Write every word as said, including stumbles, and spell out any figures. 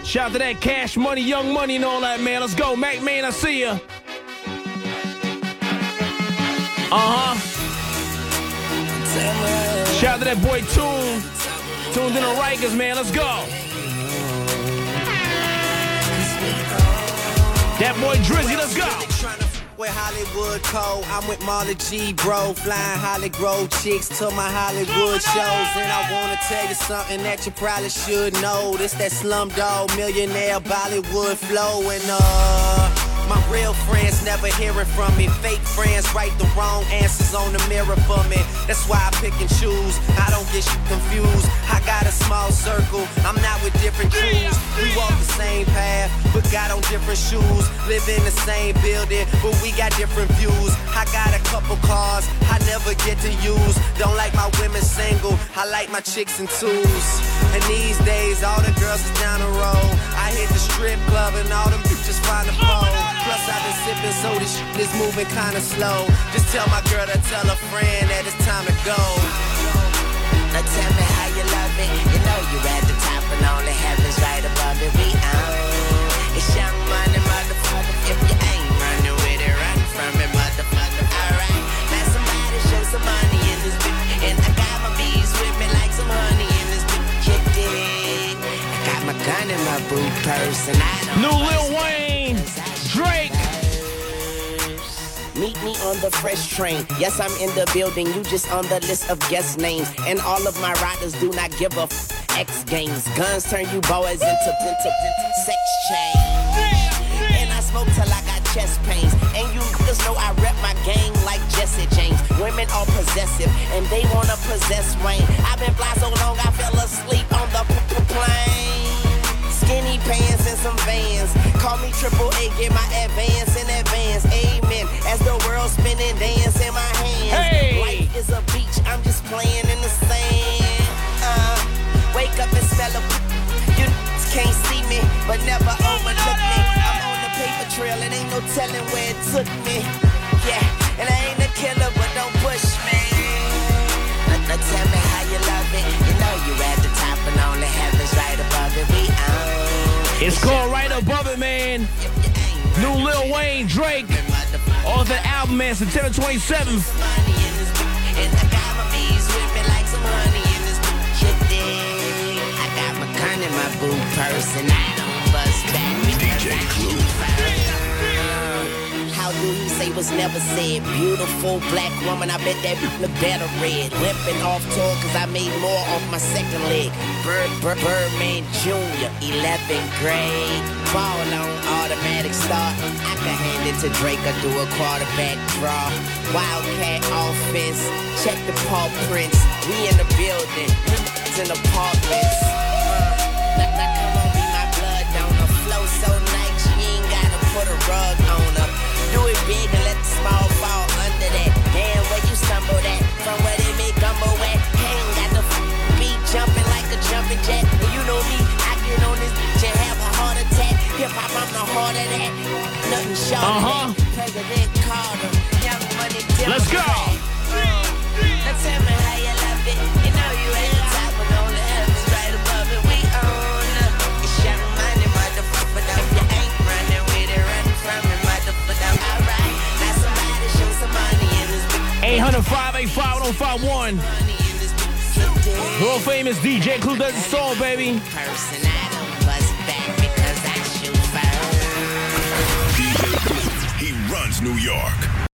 Shout out to that Cash Money, Young Money, and all that, man. Let's go. Mac Man, I see ya. Uh-huh. Shout out to that boy Tune. Tuned in the Rikers, man. Let's go. That boy Drizzy, let's go. With Hollywood Code, I'm with Marley G, bro. Flying Holly Grove chicks to my Hollywood shows. And I wanna tell you something that you probably should know. This that Slumdog Millionaire Bollywood flow. And uh, my real friends never hearing from me. Fake friends write the wrong answers on the mirror for me. That's why I pick and choose. I don't get you confused. I got a small circle. I'm not with different crews. We walk the same path, but got on different shoes. Live in the same building, but we got different views. I got a couple cars I never get to use. Don't like my women single. I like my chicks in twos. And these days, all the girls is down the road. I hit the strip club and all them bitches find a phone. Plus I've been sipping, so this shit is moving kinda slow. Just tell my girl to tell a friend that it's time to go. Now tell me how you love it. You know you're at the top and only heaven's right above it. We own. It's Young Money, motherfucker. If you ain't running with it, run from it, motherfucker. Alright, now somebody show some money in this bitch. And I got my bees with me like some honey in this bitch. You dig? I got my gun in my boot purse and I don't. New Lil Wayne, Drake. Meet me on the fresh train. Yes, I'm in the building. You just on the list of guest names. And all of my riders do not give a f- X Games. Guns turn you boys into, into, into sex change. And I smoke till I got chest pains. And you niggas know I rep my gang like Jesse James. Women are possessive and they wanna possess Wayne. I've been fly so long I fell asleep on the plane. Skinny pants and some Vans. Call me Triple A, get my advance in advance. Amen. As the world spinning, dance in my hands. Hey. Life is a beach, I'm just playing in the sand. Uh, wake up and smell a. You can't see me, but never overlook me. I'm on the paper trail, and ain't no telling where it took me. Yeah, and I ain't a killer, but don't push me. Now, now tell me how you love it. You know you at the top, and only heaven's right above it. We own. It's called Right Above It, man. New Lil Wayne, Drake. Off the album, man, September twenty-seventh. And I got my bees with me like some honey in this shit. I got my gun in my boot purse and I don't bust back. D J Clue. How do you say what's never said? Beautiful black woman, I bet that look better red. Limping off tour cause I made more off my second leg. Bird, Bird, Birdman Junior, eleventh grade. Ball on automatic start. I can hand it to Drake or do a quarterback draw. Wildcat offense, check the paw prints. We in the building, it's in apartments. Uh, now, now come on, be my blood donor. Flow so nice, you ain't gotta put a rug on her. Do it big and let the small fall under that. Damn, where you stumble at? From where they make gumbo at? Ain't got the f- beat jumping like a jumping jack. And you know me, I get on this bitch and have a heart attack. Hip hop, I'm the heart of that. Nothing short Uh-huh. of that. President Carter, Young Money, Democrat. Let's go. Now tell me how you love it. You know you at the top and all the heavens right above it. We own uh, it's Young Money, motherfucker. If you ain't running with it, run from it, motherfucker. All right, now somebody show some money in this bitch. eight hundred, five eight five, oh five one. Money in this bitch. World famous D J Clue does the soul, baby. Person, I don't bust back because I shoot fire. D J Clue, he runs New York.